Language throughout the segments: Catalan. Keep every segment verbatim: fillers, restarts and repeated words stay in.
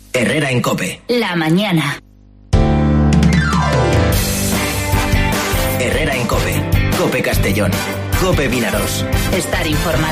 Herrera en COPE. La mañana. Herrera en COPE. COPE Castellón. COPE Vinaros. Estar informado.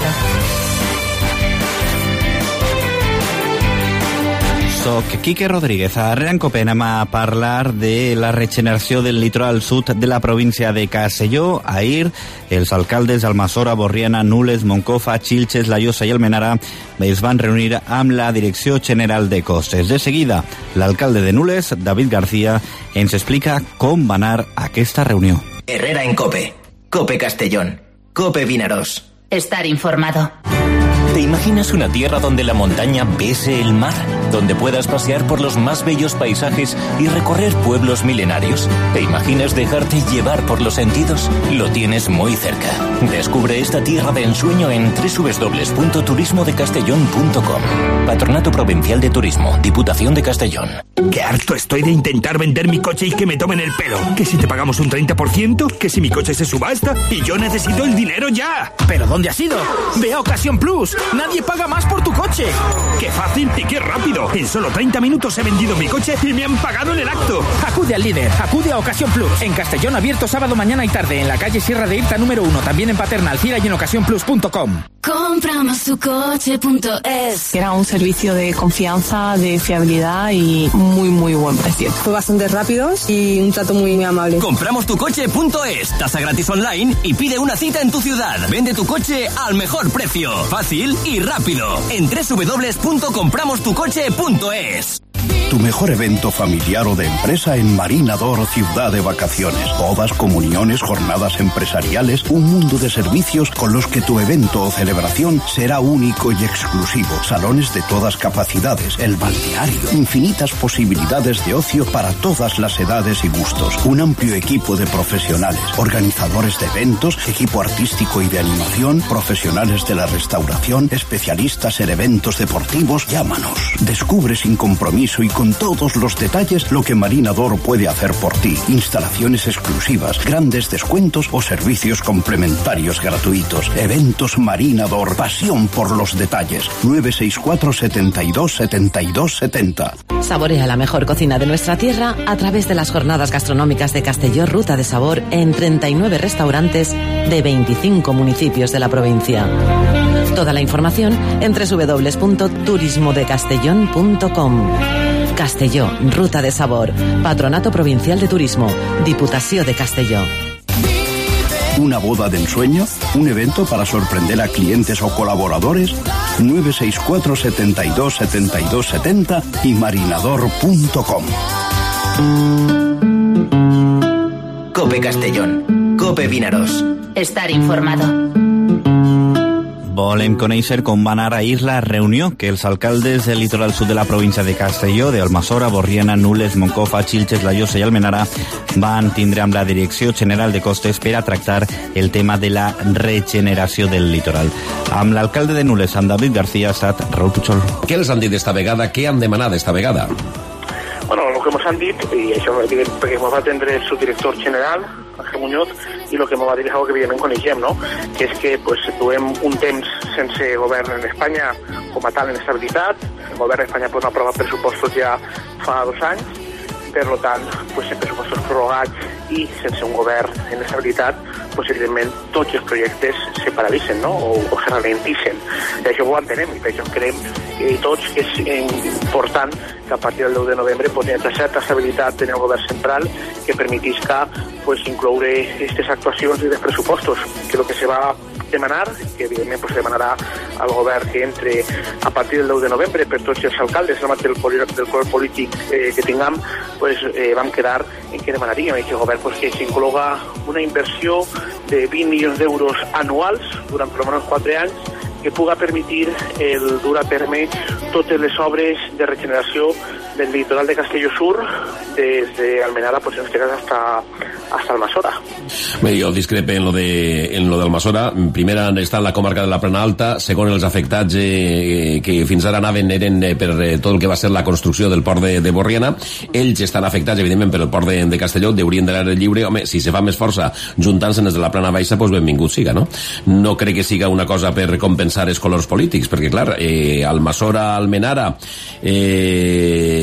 Soc Quique Rodríguez. A Herrera en COPE anem a parlar de la regeneració del litoral sud de la província de Castelló. Ahir, els alcaldes Almassora, Borriana, Nules, Moncofa, Xilxes, La Llosa i Almenara es van reunir amb la Direcció General de Costes. De seguida, l'alcalde de Nules, David García, ens explica com va anar aquesta reunió. Herrera en COPE. COPE Castellón. COPE Vinaros. Estar informado. ¿Te imaginas una tierra donde la montaña bese el mar? ¿Donde puedas pasear por los más bellos paisajes y recorrer pueblos milenarios? ¿Te imaginas dejarte llevar por los sentidos? Lo tienes muy cerca. Descubre esta tierra de ensueño en doble u doble u doble u punto turismo de castellón punto com. Patronato Provincial de Turismo, Diputación de Castellón. Qué harto estoy de intentar vender mi coche y que me tomen el pelo. Que si te pagamos un treinta por ciento, que si mi coche se subasta y yo necesito el dinero ya. ¿Pero dónde has ido? Ve a Ocasión Plus. Nadie paga más por tu coche. ¡Qué fácil y qué rápido! En solo treinta minutos he vendido mi coche y me han pagado en el acto. Acude al líder, acude a Ocasión Plus. En Castellón, abierto sábado, mañana y tarde. En la calle Sierra de Irta número uno. También en Paterna, Alcira y en ocasión plus punto com. compramos tu coche punto es. Era un servicio de confianza, de fiabilidad y muy, muy buen precio. Fue bastante rápido y un trato muy, muy amable. compramos tu coche punto es. Tasa gratis online y pide una cita en tu ciudad. Vende tu coche al mejor precio. Fácil y rápido. En doble u doble u doble u punto compramos tu coche punto es. Tu mejor evento familiar o de empresa en Marinador Ciudad de Vacaciones. Bodas, comuniones, jornadas empresariales, un mundo de servicios con los que tu evento o celebración será único y exclusivo. Salones de todas capacidades, el balneario, infinitas posibilidades de ocio para todas las edades y gustos. Un amplio equipo de profesionales, organizadores de eventos, equipo artístico y de animación, profesionales de la restauración, especialistas en eventos deportivos. Llámanos. Descubre sin compromiso y con todos los detalles lo que Marinador puede hacer por ti. Instalaciones exclusivas, grandes descuentos o servicios complementarios gratuitos. Eventos Marinador. Pasión por los detalles. nueve seis cuatro, setenta y dos, setenta y dos, setenta. Saborea la mejor cocina de nuestra tierra a través de las jornadas gastronómicas de Castelló Ruta de Sabor en treinta y nueve restaurantes de veinticinco municipios de la provincia. Toda la información en doble u doble u doble u punto turismo de castellón punto com. Castelló, Ruta de Sabor, Patronato Provincial de Turismo, Diputació de Castelló. ¿Una boda de ensueño? ¿Un evento para sorprender a clientes o colaboradores? nueve seis cuatro, setenta y dos, setenta y dos, setenta y marinador punto com. COPE Castellón. COPE Vinaros. Estar informado. Volem conèixer com va anar ahir la reunió que els alcaldes del litoral sud de la província de Castelló, de Almassora, Borriana, Nules, Moncofa, Xilxes, La Llosa i Almenara van tindre amb la Direcció General de Costes per a tractar el tema de la regeneració del litoral. Amb l'alcalde de Nules, amb David García, ha estat Raúl Puchol. Què els han dit esta vegada? Què han demanat esta vegada? Bueno, lo que nos han dit, y això perquè ens va atendre el subdirector general, Ángel Muñoz, i el que ens va dir és que evidentment coneixem, no? Que és que pues, duem un temps sense govern en Espanya com a tal en estabilitat. El govern d'Espanya pues, no ha aprovat pressupostos ja fa dos anys, per tant, pues, en pressupostos prorrogats i sense un govern en estabilitat, pues, evidentment tots els projectes se paralitzen, no? o, o se ralentitzen. I això ho entenem i per això creiem eh, tots que és eh, important que a partir del deu de novembre pues, hi hagi certa estabilitat en el govern central que permetisca pues, incloure aquestes actuacions i dels pressupostos, que el que se va demanar, que evidentment pues, demanarà al govern que entre a partir del deu de novembre per tots els alcaldes del, del color polític eh, que tinguem, pues, eh, vam quedar en què demanaríem a aquest govern pues, que s'incloga una inversió de vint milions d'euros anuals durant per almenys quatre anys que puga permitir el dur a terme totes les obres de regeneració del litoral de Castelló Sur des d'Almenara, pues, en este cas hasta, hasta Almassora. Bé, jo discrepe en lo de en lo d'Almassora. Primera està en la comarca de la Plana Alta, segon els afectats eh, que fins ara anaven eren eh, per eh, tot el que va ser la construcció del port de, de Borriana. Ells estan afectats evidentment per el port de, de Castelló, deurien d'anar lliure. Home, si se fa més força juntant-se des de la Plana Baixa, pues benvingut siga, no? No crec que siga una cosa per compensar els colors polítics, perquè clar, eh, Almassora, Almenara, eh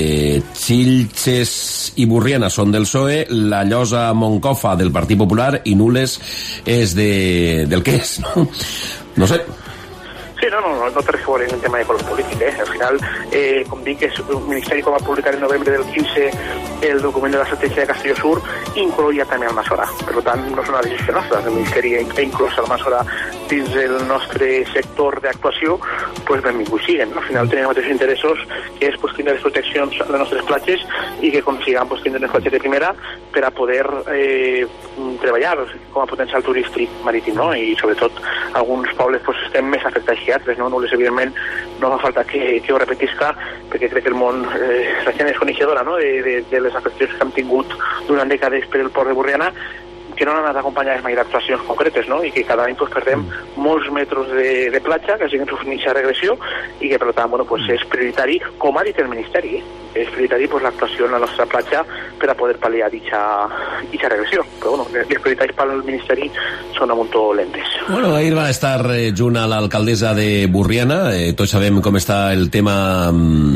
Sitges i Borriana són del P S O E, la Llosa Moncofa del Partit Popular i Nules és de... del què és, no? No sé. Sí, no, no, no, no té res a veure en el tema de color polític, eh? Al final, eh, com dic, és un ministeri com va publicar en novembre del quinze el document de l'estratègia de Castelló Sur, incloïa també Almassora. Per tant, no és una decisió nostra. El ministeri ha inclòs Almassora dins del nostre sector d'actuació, doncs benvinguts siguen. Al final tenim els mateixos interessos, que és pues, tindre les proteccions a les nostres platges i que consigam pues, tindre les platges de primera per a poder eh, treballar com a potencial turístic marítim, no? I sobretot alguns pobles pues, estem més afectats que altres, no? Nules, evidentment, no fa falta que, que ho repetisca, perquè crec que el món, eh, la gent és coneixedora, no? de, de, de les afectacions que hem tingut durant dècades per el port de Borriana, que no han anat acompanyades mai d'actuacions concretes, no? I que cada any pues, perdem molts metres de, de platja, que siguen sofrint aquesta regressió, i que per tant bueno, pues, és prioritari, com ha dit el Ministeri, eh? És prioritari pues, l'actuació en la nostra platja per a poder pal·liar aquesta regressió. Però bueno, les prioritats pel Ministeri són a muntó lentes. Bueno, ahir va estar eh, junt a l'alcaldessa de Borriana, eh, tots sabem com està el tema...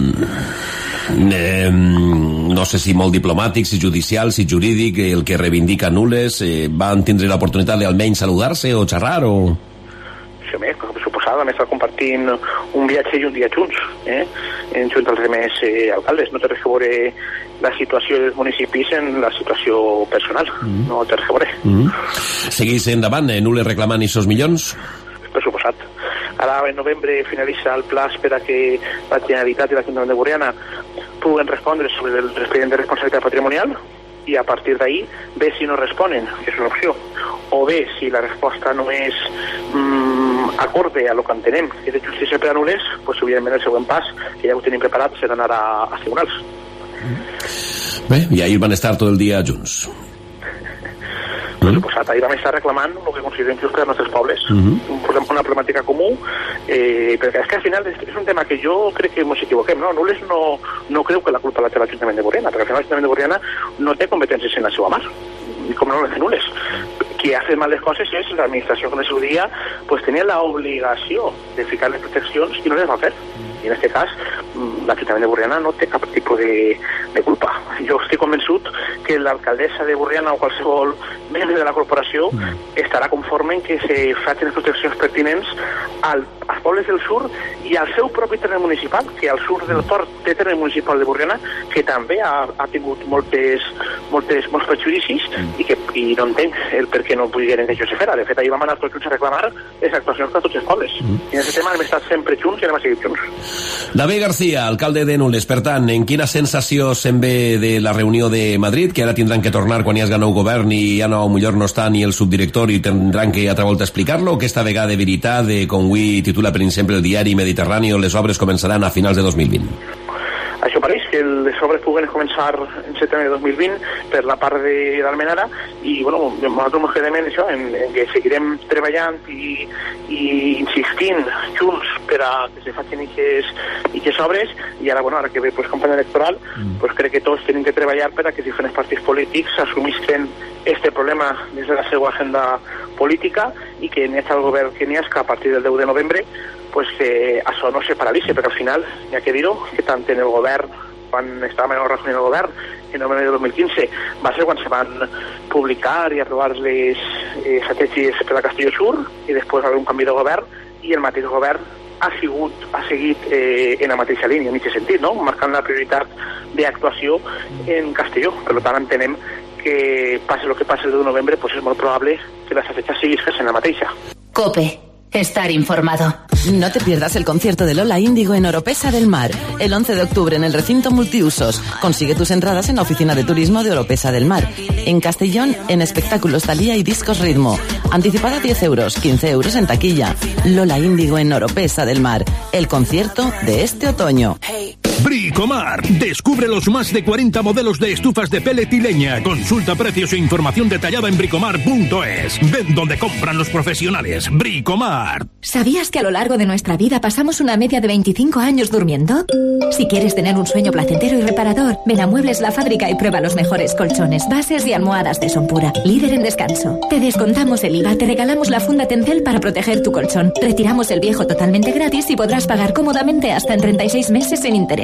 Eh, no sé si molt diplomàtic, si judicial, si jurídic, el que reivindica Nules, eh, van tindre l'oportunitat d'almenys saludar-se o xerrar o... Sí, més, per suposada, vam estar compartint un viatge i un dia junts, eh? En junt als demés eh, alcaldes. No té res a veure la situació dels municipis en la situació personal, mm. no té res a veure. Mm. Seguís endavant, eh, Nules reclamant aquests milions? Per suposat. Ara en novembre finalitza el pla per a que la Generalitat i l'Ajuntament de Borriana puguen respondre sobre el expedient de responsabilitat patrimonial i a partir d'ahí bé si no responen, que és una opció, o bé si la resposta no és mm, acorde a lo que entenem que és de justícia per a Nules, doncs evidentment el següent pas, que ja ho tenim preparat, serà anar a, a tribunals. Bé, i ahir van estar tot el dia junts. Per suposat, ahir vam estar reclamant el que considerem just per als nostres pobles, uh-huh. una problemàtica comú, eh, perquè és que al final és, és un tema que jo crec que ens equivoquem, no? Nules no, no creu que la culpa la té l'Ajuntament de Borriana, perquè al final l'Ajuntament de Borriana no té competències en la seva mar, i com no les té Nules. Qui ha fet mal les coses és l'administració que en el seu dia pues, tenia l'obligació de ficar les proteccions i no les va fer. I en aquest cas l'Ajuntament de Borriana no té cap tipus de, de culpa. Jo estic convençut que l'alcaldessa de Borriana o qualsevol membre de la corporació estarà conforme en que se facin les proteccions pertinents al, als pobles del sur i al seu propi terreny municipal, que al sur del port té terreny municipal de Borriana, que també ha, ha tingut moltes, moltes, molts prejudicis i que i no entenc el per què no pogueren que això se fera. De fet, ahir vam anar tots junts a reclamar les actuacions per a tots els pobles. I en aquest tema hem estat sempre junts i anem a seguir junts. David García, alcalde de Nules, per tant, en quina sensació se'n ve de la reunió de Madrid, que ara tindran que tornar quan hi hagi nou govern i ja no, millor no està ni el subdirector i tindran que altra volta explicar-lo, o que esta vegada de veritat, de, com avui titula per exemple el diari Mediterrani, les obres començaran a finals de dos mil vint? Això pareix que les obres puguen començar en setembre de dos mil vint per la part d'Almenara i bueno, nosaltres ens quedem en això, en, en que seguirem treballant i, i insistint junts per a que se facin aquestes obres i ara, bueno, ara que ve pues, campanya electoral mm. pues, crec que tots tenim que treballar per a que diferents partits polítics assumisquen este problema des de la seva agenda política i que n'hi ha el govern que n'hi ha que a partir del deu de novembre pues que això no se paralitzi, perquè al final, hi ha que dir-ho, que tant en el govern, quan estava en el Rajoy en el govern, en novembre de dos mil quinze, va ser quan se van publicar i aprovar les eh, estratègies per a Castelló Sur, i després va haver un canvi de govern, i el mateix govern ha, sigut, ha seguit eh, en la mateixa línia, en aquest sentit, no? Marcant la prioritat d'actuació en Castelló. Per tant, entenem que passi el que passi el deu de novembre, pues és molt probable que les estratègies siguin en la mateixa. COPE. Estar informado. No te pierdas el concierto de Lola Índigo en Oropesa del Mar, el once de octubre en el recinto multiusos. Consigue tus entradas en la oficina de turismo de Oropesa del Mar. En Castellón, en espectáculos Thalía y Discos Ritmo. Anticipada diez euros, quince euros en taquilla. Lola Índigo en Oropesa del Mar, el concierto de este otoño. Bricomar. Descubre los más de cuarenta modelos de estufas de pellet y leña. Consulta precios e información detallada en bricomar punto es. Ven donde compran los profesionales. Bricomar. ¿Sabías que a lo largo de nuestra vida pasamos una media de veinticinco años durmiendo? Si quieres tener un sueño placentero y reparador, ven a Muebles La Fábrica y prueba los mejores colchones, bases y almohadas de Sonpura. Líder en descanso. Te descontamos el I V A, te regalamos la funda Tencel para proteger tu colchón. Retiramos el viejo totalmente gratis y podrás pagar cómodamente hasta en treinta y seis meses sin intereses. Si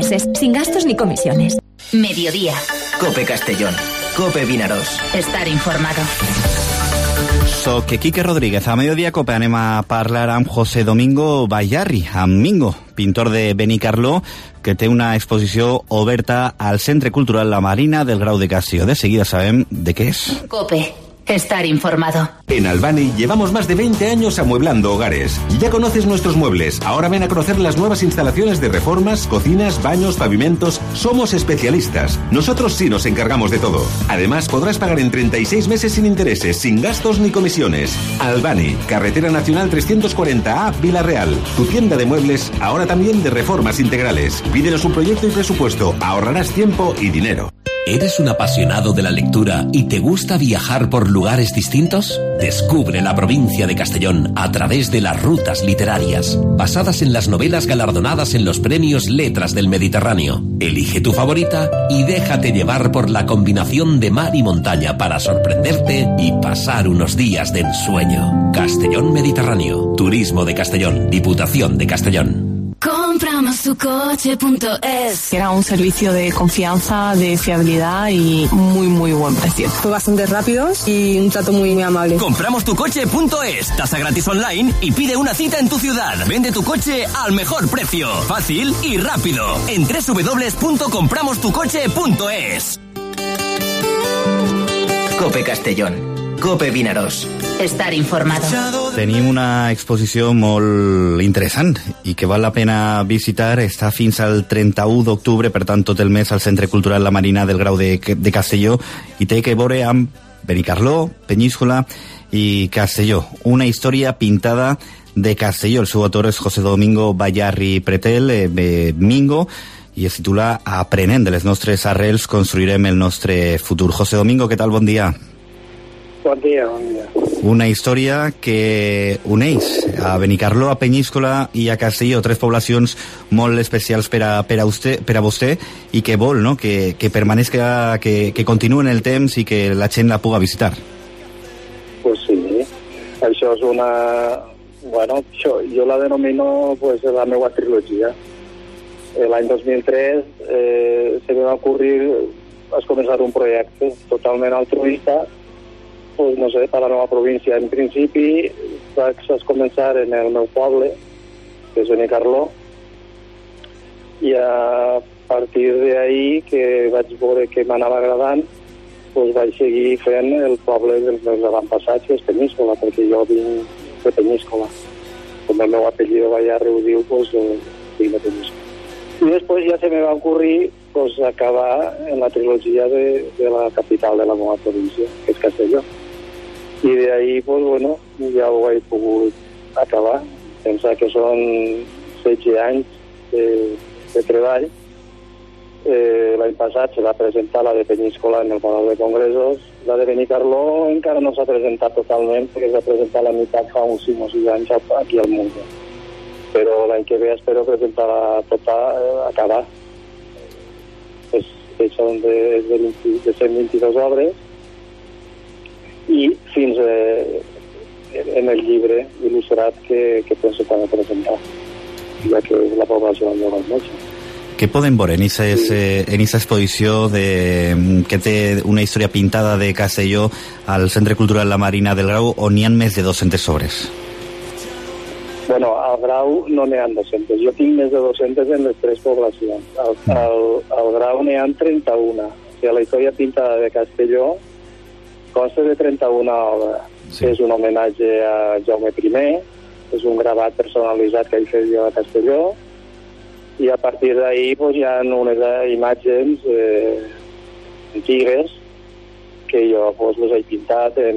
sin gastos ni comisiones. Mediodía. Cope Castellón. Cope Vinaròs. Estar informado. Soc Quique Rodríguez. A Mediodía Cope anem a parlar amb José Domingo Bayarri, amb Mingo, pintor de Benicarló, que té una exposició oberta al Centre Cultural La Marina del Grau de Castelló. De seguida sabem de què és. Cope. Estar informado. En Albani llevamos más de veinte años amueblando hogares. Ya conoces nuestros muebles. Ahora ven a conocer las nuevas instalaciones de reformas, cocinas, baños, pavimentos. Somos especialistas. Nosotros sí nos encargamos de todo. Además, podrás pagar en treinta y seis meses sin intereses, sin gastos ni comisiones. Albani, Carretera Nacional trescientos cuarenta A, Vila Real. Tu tienda de muebles, ahora también de reformas integrales. Pídenos un proyecto y presupuesto. Ahorrarás tiempo y dinero. ¿Eres un apasionado de la lectura y te gusta viajar por lugares distintos? Descubre la provincia de Castellón a través de las rutas literarias, basadas en las novelas galardonadas en los premios Letras del Mediterráneo. Elige tu favorita y déjate llevar por la combinación de mar y montaña para sorprenderte y pasar unos días de ensueño. Castellón Mediterráneo, Turismo de Castellón, Diputación de Castellón. Compramos tu coche punto es. Era un servicio de confianza, de fiabilidad y muy, muy buen precio. Fue bastante rápidos y un trato muy, muy amable. Compramos tu coche punto es. Tasa gratis online y pide una cita en tu ciudad. Vende tu coche al mejor precio. Fácil y rápido. En doble u doble u doble u punto compramos tu coche punto es. Cope Castellón. Cope Vinaròs. Estar informado. Tenim una exposició molt interessant i que val la pena visitar. Està fins al trenta-u d'octubre, per tant tot el mes al Centre Cultural La Marina del Grau de, de Castelló, i té que veure amb Benicarló, Penyíscola i Castelló. Una història pintada de Castelló. El seu autor és José Domingo Bayarri Pretel, eh, Mingo, i es titula Aprenent de les nostres arrels construirem el nostre futur. José Domingo, què tal? Bon dia. Bon dia, bon dia. Una història que uneix a Benicarló, a Penyíscola i a Castelló, tres poblacions molt especials per a, per a, vostè, per a vostè, i que vol, no?, que, que permanezca, que, que continuï en el temps i que la gent la puga visitar. Pues sí, això és una... Bueno, això, jo la denomino pues, la meva trilogia. L'any dos mil tres eh, se me va ocurrir es començar un projecte totalment altruista, pues, no sé, per la nova província. En principi vaig començar en el meu poble, que és Benicarló, i a partir d'ahí que vaig veure que m'anava agradant, pues, vaig seguir fent el poble dels meus avantpassats, que és Penyíscola, perquè jo vinc de Penyíscola. Com el meu apellido Bayarri ho diu, pues, eh, vinc de Penyíscola. I després ja se me va ocurrir pues, acabar en la trilogia de, de la capital de la meva província, que és Castelló. I d'ahí, pues, bueno, ja ho he pogut acabar. Pensa que són setze anys de, de treball. Eh, L'any passat se va presentar la de Penyíscola en el Palau de Congressos. La de Benicarló encara no s'ha presentat totalment, perquè s'ha presentat la meitat fa uns cinc o sis anys aquí al Mundo. Però l'any que ve espero presentar-la tota, eh, acabar. És, són de, de, vint, de cent vint-i-dues obres, i fins eh, en el llibre il·lustrat que, que penso també presentar, ja que la població no va molt. Què podem veure en aquesta exposició de, que té una història pintada de Castelló al Centre Cultural La Marina del Grau, on hi ha més de dues-centes obres? Bueno, al Grau no n'hi ha dues-centes. Jo tinc més de dues-centes en les tres poblacions. Al, al, al Grau n'hi ha trenta-una. O sigui, la història pintada de Castelló consta de trenta-una obres. Sí. És un homenatge a Jaume primer, és un gravat personalitzat que he fet jo a Castelló, i a partir d'ahí pues, hi ha unes imatges eh, antigues que jo pues, les he pintat en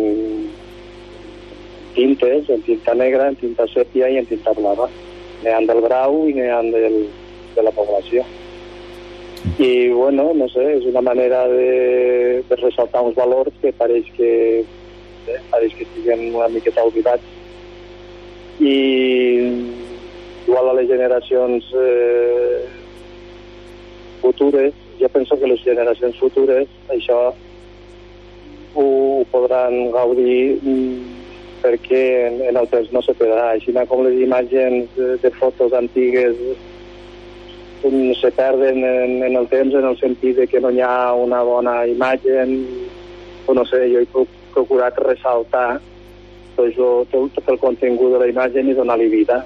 tintes, en tinta negra, en tinta sèpia i en tinta blava. N'hi ha del Grau i n'hi ha del, de la població. I, bueno, no sé, és una manera de, de ressaltar uns valors que pareix que, eh, pareix que estiguen una miqueta oblidats. I igual a les generacions eh, futures, jo penso que les generacions futures això ho, ho podran gaudir perquè en, en el temps no se perdrà. Així com les imatges de, de fotos antigues se perden en, en el temps, en el sentit de que no hi ha una bona imatge, o no sé, jo he procurat ressaltar tot, tot, tot el contingut de la imatge i donar-li vida.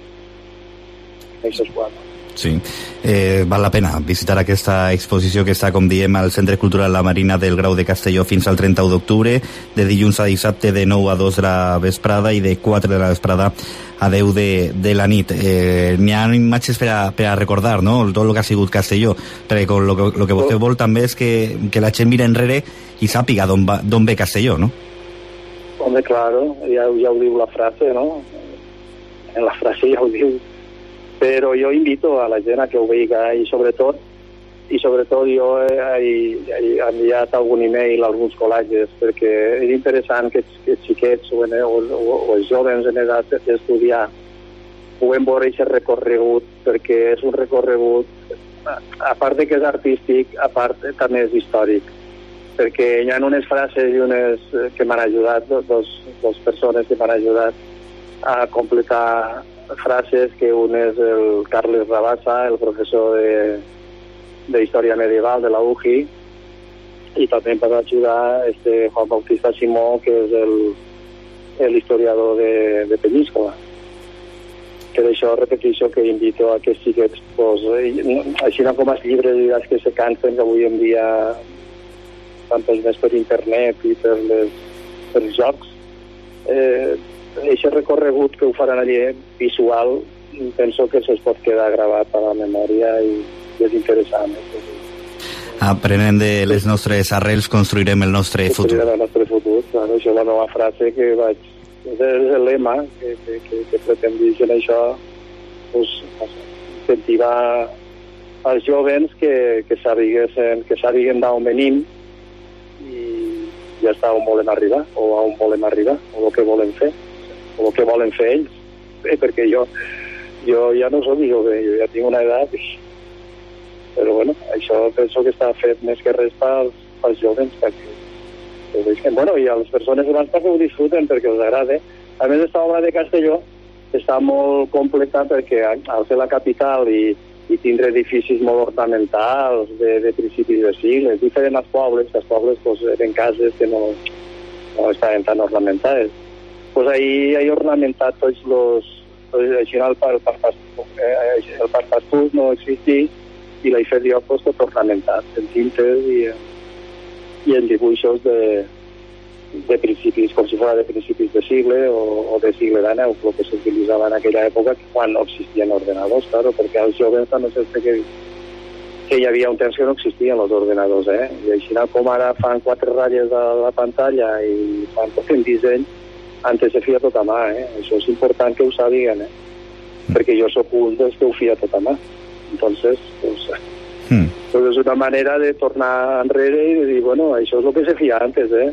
Això és guapo. Sí, eh, val la pena visitar aquesta exposició que està, com diem, al Centre Cultural La Marina del Grau de Castelló fins al trenta-u d'octubre, de dilluns a dissabte de nou a dos de la vesprada i de quatre de la vesprada a deu de, de la nit. Eh, n'hi ha imatges per a, per a recordar, no?, tot el que ha sigut Castelló, perquè el que, lo que vostè vol també és que, que la gent mira enrere i sàpiga d'on va, d'on ve Castelló, no? Home, claro, ja, ja ho diu la frase, no? En la frase ja ho diu. Però jo invito a la gent a que ho veiga i sobretot i sobretot jo he, he enviat algun e-mail a alguns col·legis perquè és interessant que, que els xiquets o, o, o els joves en edat d'estudiar puguem veure aquest recorregut, perquè és un recorregut, a part de que és artístic, a part també és històric, perquè hi ha unes frases i unes que m'han ajudat, dos, dos persones que m'han ajudat a completar frases, que un és el Carles Rabassa, el professor de, de Història Medieval de la U G I, i també em va ajudar este Juan Bautista Simó, que és el, el historiador de, de Peníscola. Per això repeteixo que invito a que els xiquets, pues, així no com els llibres que se canten, que avui en dia tantes més per internet i per, les, per els jocs, eh, aquest recorregut que ho faran allí visual, penso que se'ls pot quedar gravat a la memòria i és interessant. Aprenent de les nostres arrels construirem el nostre futur. El nostre futur, claro, això és la nova frase que vaig... És el lema que, que, que, que pretendix en això, pues, incentivar als jovens que, que sàpiguen que sàpiguen d'on venim i ja està on volem arribar, o a on volem arribar, o el que volem fer, o el que volen fer ells. Eh, perquè jo, jo ja no soc jove, jo ja tinc una edat, però bueno, això penso que està fet més que res pels, pels jovens, perquè ho deixen. Bueno, i a les persones grans perquè ho disfruten, perquè els agrada. A més, esta obra de Castelló està molt completa perquè al ser la capital i, i tindre edificis molt ornamentals de, de principis de segle, diferent als pobles, que els pobles pues, eren cases que no, no estaven tan ornamentades. Pues ahí hay ornamentat tots los... Així el parc pastús no existís i l'he fet jo pues, tot ornamentat, en tintes i, i en dibuixos de, de principis, com si fos de principis de segle o, o de segle d'aneu, el que s'utilitzava en aquella època quan no existien ordenadors, claro, perquè els joves també s'ha que, que hi havia un temps que no existien els ordenadors, eh? I així com ara fan quatre ratlles a la pantalla i fan tot en disseny, antes se feia tot a mà, eh? Això és important que ho sàpiguen, eh? Perquè jo sóc un dels que ho feia tot a mà. Entonces, pues, mm. pues és una manera de tornar enrere i de dir, bueno, això és el que se feia antes, eh?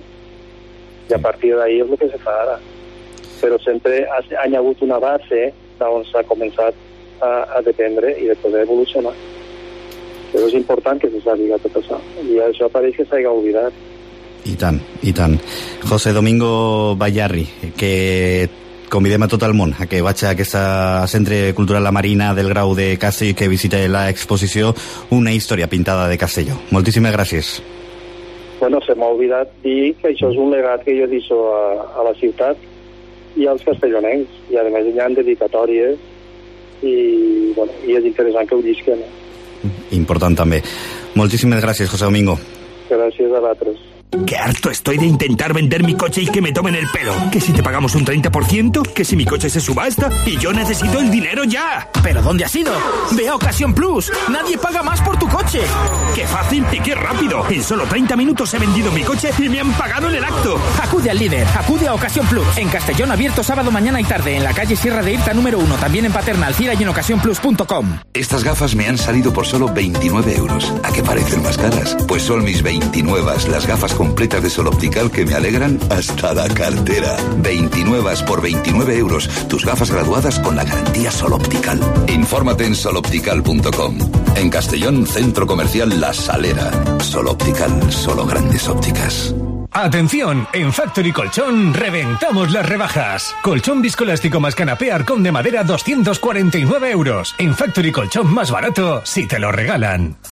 I a partir d'ahí és el que se fa ara. Però sempre ha, ha hagut una base d'on s'ha començat a, a dependre i de poder evolucionar. Però és important que se sàpiga tot això. I això pareix que s'ha oblidat. I tant, i tant. José Domingo Bayarri, que convidem a tot el món a que vagi a aquest Centre Cultural La Marina del Grau de Castelló i que visite l'exposició Una història pintada de Castelló. Moltíssimes gràcies. Bueno, se m'ha oblidat dir que això és un legat que jo deixo a, a la ciutat i als castellonencs, i a més hi ha dedicatòries i, bueno, i és interessant que ho llisquen. Eh? Important també. Moltíssimes gràcies, José Domingo. Gràcies a vosaltres. Qué harto estoy de intentar vender mi coche y que me tomen el pelo. Que si te pagamos un treinta por ciento, que si mi coche se subasta y yo necesito el dinero ya. ¿Pero dónde has ido? Ve a Ocasión Plus. Nadie paga más por tu coche. ¡Qué fácil y qué rápido! En solo treinta minutos he vendido mi coche y me han pagado en el acto. Acude al líder. Acude a Ocasión Plus. En Castellón, abierto sábado, mañana y tarde. En la calle Sierra de Irta número uno. También en Paterna, Alcira y en ocasión plus punto com. Estas gafas me han salido por solo veintinueve euros. ¿A qué parecen más caras? Pues son mis veintinueve, las gafas completas de Sol Optical que me alegran hasta la cartera. veintinueve por veintinueve euros. Tus gafas graduadas con la garantía Sol Optical. Infórmate en sol optical punto com. En Castellón, Centro Comercial La Salera. Sol Optical, solo grandes ópticas. Atención, en Factory Colchón reventamos las rebajas. Colchón viscoelástico más canapé Arcón de madera doscientos cuarenta y nueve euros. En Factory Colchón más barato si te lo regalan.